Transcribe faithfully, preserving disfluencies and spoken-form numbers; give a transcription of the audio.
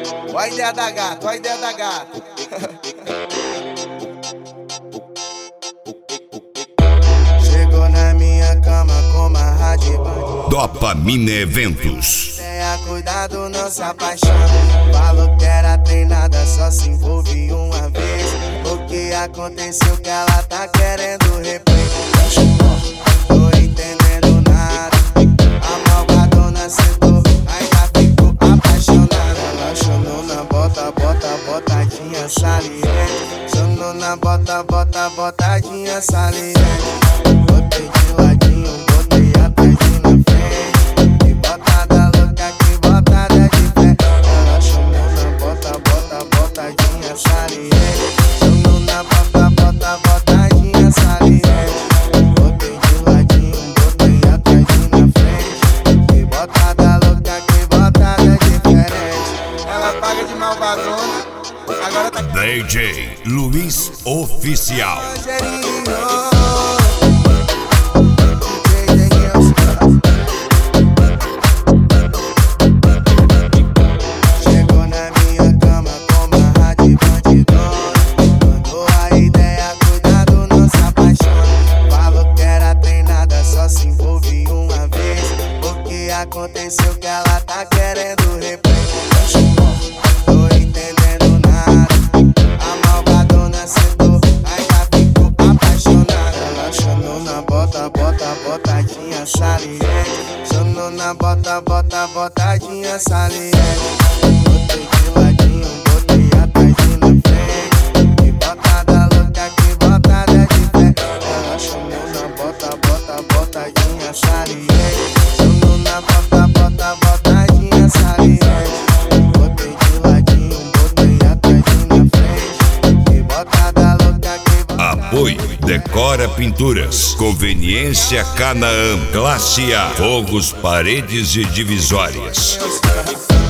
Ó a ideia da gata, ó a ideia da gata. Chegou na minha cama com uma rádio. Dopamina Eventos. Tenha cuidado, não se apaixone. Falou que era treinada, só se envolve uma vez. O que aconteceu que ela tá querendo replay? Tô entendendo nada. A malvadona sentou, ainda ficou apaixonada. Ela chamou na bota, bota, botadinha saliente. Chamou na bota, bota, botadinha saliente. Botei de ladinho, botei atrás e na frente. Que botada louca, que botada de pé. Ela chamou na bota, bota, botadinha saliente. Chamou na bota, bota, botadinha saliente. Botei de ladinho, botei atrás e na frente. Que botada louca, que botada diferente. Ela paga de malvadona, agora tá D J Luiz Oficial. Chegou na minha cama com uma rádio bandidona. Mandou a ideia, cuidado, não se apaixone. Falou que era treinada, só se envolve uma vez. O que aconteceu que ela tá querendo replay? Tô entendendo nada. A malvadona sentou, ainda ficou apaixonada. Ela chamou na bota, bota, botadinha saliente. Chamou na bota, bota, botadinha saliente. Botei de ladinho, botei atrás e na frente. Que botada louca, que botada de pé. Ela chamou na bota, bota, botadinha saliente. Chamou na bota, bota, botadinha saliente. Botei de ladinho, botei atrás e na frente. Que botada louca, que botada. Apoio Decora Pinturas. Conveniência Canaã. Classe A. Fogos, paredes e divisórias. de pé.